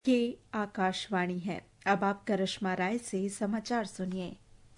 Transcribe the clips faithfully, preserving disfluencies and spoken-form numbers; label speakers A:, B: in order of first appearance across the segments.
A: ये आकाशवाणी है। अब आप करिश्मा राय से समाचार सुनिए।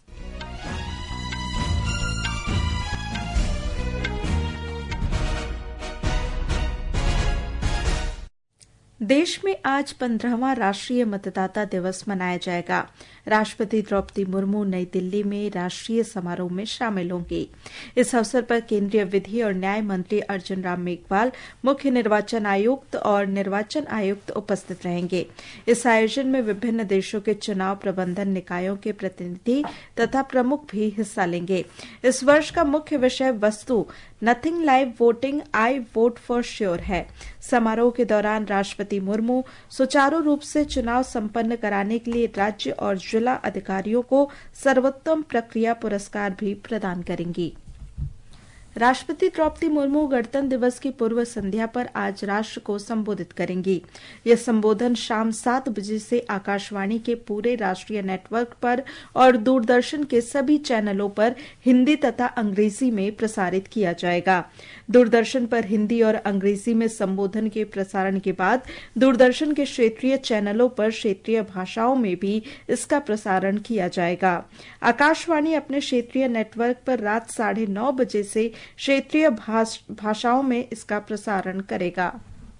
A: देश में आज पंद्रहवां राष्ट्रीय मतदाता दिवस मनाया जाएगा। राष्ट्रपति द्रौपदी मुर्मू नई दिल्ली में राष्ट्रीय समारोह में शामिल होंगी। इस अवसर पर केंद्रीय विधि और न्याय मंत्री अर्जुन राम मेघवाल, मुख्य निर्वाचन आयुक्त और निर्वाचन आयुक्त उपस्थित रहेंगे। इस आयोजन में विभिन्न देशों के चुनाव प्रबंधन निकायों के प्रतिनिधि तथा प्रमुख भी हिस्सा लेंगे। इस वर्ष का मुख्य विषय वस्तु nothing like voting, I vote for sure है। समारोह के दौरान राष्ट्रपति मुर्मू सुचारू रूप से चुनाव संपन्न कराने के लिए राज्य और जिला अधिकारियों को सर्वोत्तम प्रक्रिया पुरस्कार भी प्रदान करेंगी। राष्ट्रपति द्रौपदी मुर्मू गणतंत्र दिवस की पूर्व संध्या पर आज राष्ट्र को संबोधित करेंगी। यह संबोधन शाम सात बजे से आकाशवाणी के पूरे राष्ट्रीय नेटवर्क पर और दूरदर्शन के सभी चैनलों पर हिंदी तथा अंग्रेजी में प्रसारित किया जाएगा। दूरदर्शन पर हिंदी और अंग्रेजी में संबोधन के प्रसारण के बाद दूरदर्शन के क्षेत्रीय चैनलों पर क्षेत्रीय भाषाओं में भी इसका प्रसारण किया जाएगा। आकाशवाणी अपने क्षेत्रीय नेटवर्क पर रात साढ़े नौ बजे से क्षेत्रीय भाषाओं में इसका प्रसारण करेगा।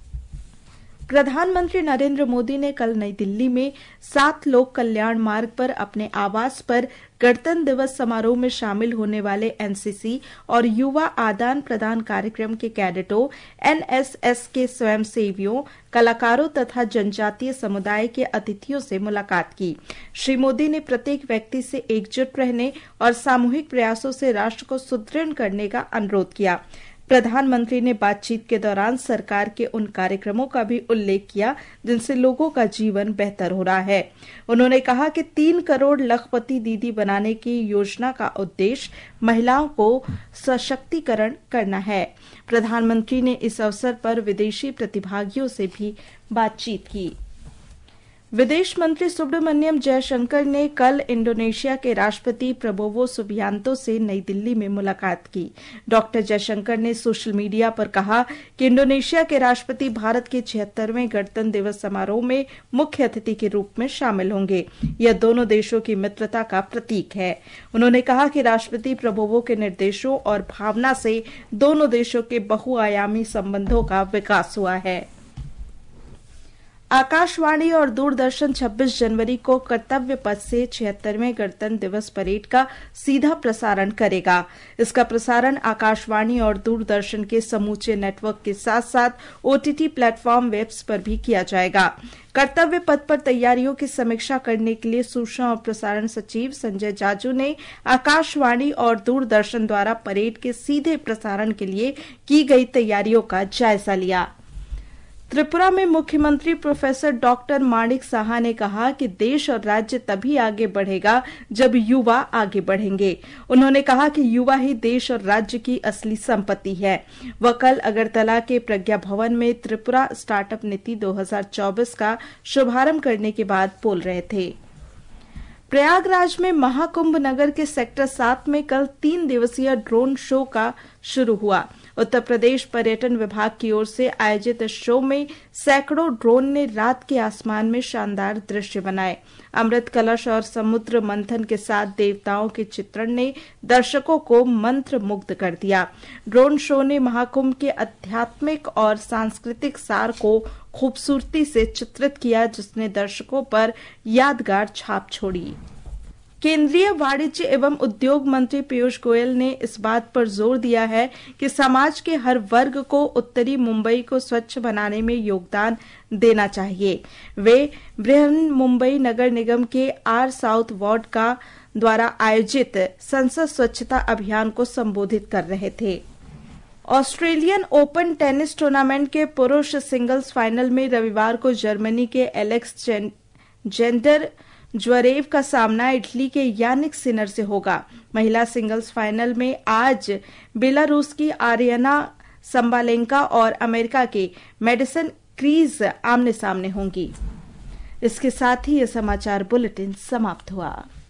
A: प्रधानमंत्री नरेंद्र मोदी ने कल नई दिल्ली में सात लोक कल्याण मार्ग पर अपने आवास पर गणतंत्र दिवस समारोह में शामिल होने वाले एनसीसी और युवा आदान प्रदान कार्यक्रम के कैडेटों, एनएसएस के स्वयंसेवियों, कलाकारों तथा जनजातीय समुदाय के अतिथियों से मुलाकात की। श्री मोदी ने प्रत्येक व्यक्ति से एकजुट रहने और सामूहिक प्रयासों से राष्ट्र को सुदृढ़ करने का अनुरोध किया। प्रधानमंत्री ने बातचीत के दौरान सरकार के उन कार्यक्रमों का भी उल्लेख किया जिनसे लोगों का जीवन बेहतर हो रहा है। उन्होंने कहा कि तीन करोड़ लखपति दीदी बनाने की योजना का उद्देश्य महिलाओं को सशक्तिकरण करना है। प्रधानमंत्री ने इस अवसर पर विदेशी प्रतिभागियों से भी बातचीत की। विदेश मंत्री सुब्रमण्यम जयशंकर ने कल इंडोनेशिया के राष्ट्रपति प्रबोवो सुबियांतो से नई दिल्ली में मुलाकात की। डॉक्टर जयशंकर ने सोशल मीडिया पर कहा कि इंडोनेशिया के राष्ट्रपति भारत के छिहत्तरवें गणतंत्र दिवस समारोह में मुख्य अतिथि के रूप में शामिल होंगे। यह दोनों देशों की मित्रता का प्रतीक है। उन्होंने कहा कि राष्ट्रपति प्रबोवो के निर्देशों और भावना से दोनों देशों के बहुआयामी संबंधों का विकास हुआ है। आकाशवाणी और दूरदर्शन छब्बीस जनवरी को कर्तव्य पथ से छिहत्तरवें गणतंत्र दिवस परेड का सीधा प्रसारण करेगा। इसका प्रसारण आकाशवाणी और दूरदर्शन के समूचे नेटवर्क के साथ साथ ओटीटी प्लेटफॉर्म वेब्स पर भी किया जाएगा। कर्तव्य पथ पर तैयारियों की समीक्षा करने के लिए सूचना और प्रसारण सचिव संजय जाजू ने आकाशवाणी और दूरदर्शन द्वारा परेड के सीधे प्रसारण के लिए की गई तैयारियों का जायजा लिया। त्रिपुरा में मुख्यमंत्री प्रोफेसर डॉक्टर माणिक साहा ने कहा कि देश और राज्य तभी आगे बढ़ेगा जब युवा आगे बढ़ेंगे। उन्होंने कहा कि युवा ही देश और राज्य की असली संपत्ति है। वह कल अगरतला के प्रज्ञा भवन में त्रिपुरा स्टार्टअप नीति दो हज़ार चौबीस का शुभारंभ करने के बाद बोल रहे थे। प्रयागराज में महाकुंभ नगर के सेक्टर सात में कल तीन दिवसीय ड्रोन शो का शुरू हुआ। उत्तर प्रदेश पर्यटन विभाग की ओर से आयोजित इस शो में सैकड़ों ड्रोन ने रात के आसमान में शानदार दृश्य बनाए। अमृत कलश और समुद्र मंथन के साथ देवताओं के चित्रण ने दर्शकों को मंत्र मुग्ध कर दिया। ड्रोन शो ने महाकुंभ के आध्यात्मिक और सांस्कृतिक सार को खूबसूरती से चित्रित किया, जिसने दर्शकों पर यादगार छाप छोड़ी। केंद्रीय वाणिज्य एवं उद्योग मंत्री पीयूष गोयल ने इस बात पर जोर दिया है कि समाज के हर वर्ग को उत्तरी मुंबई को स्वच्छ बनाने में योगदान देना चाहिए। वे बृहन मुंबई नगर निगम के आर साउथ वार्ड का द्वारा आयोजित संसद स्वच्छता अभियान को संबोधित कर रहे थे। ऑस्ट्रेलियन ओपन टेनिस टूर्नामेंट के पुरुष सिंगल्स फाइनल में रविवार को जर्मनी के एलेक्स जेंडर ज्वरेव का सामना इटली के यानिक सिनर से होगा। महिला सिंगल्स फाइनल में आज बेलारूस की आर्यना संबालेंका और अमेरिका के मेडिसन क्रीज आमने सामने होंगी। इसके साथ ही यह समाचार बुलेटिन समाप्त हुआ।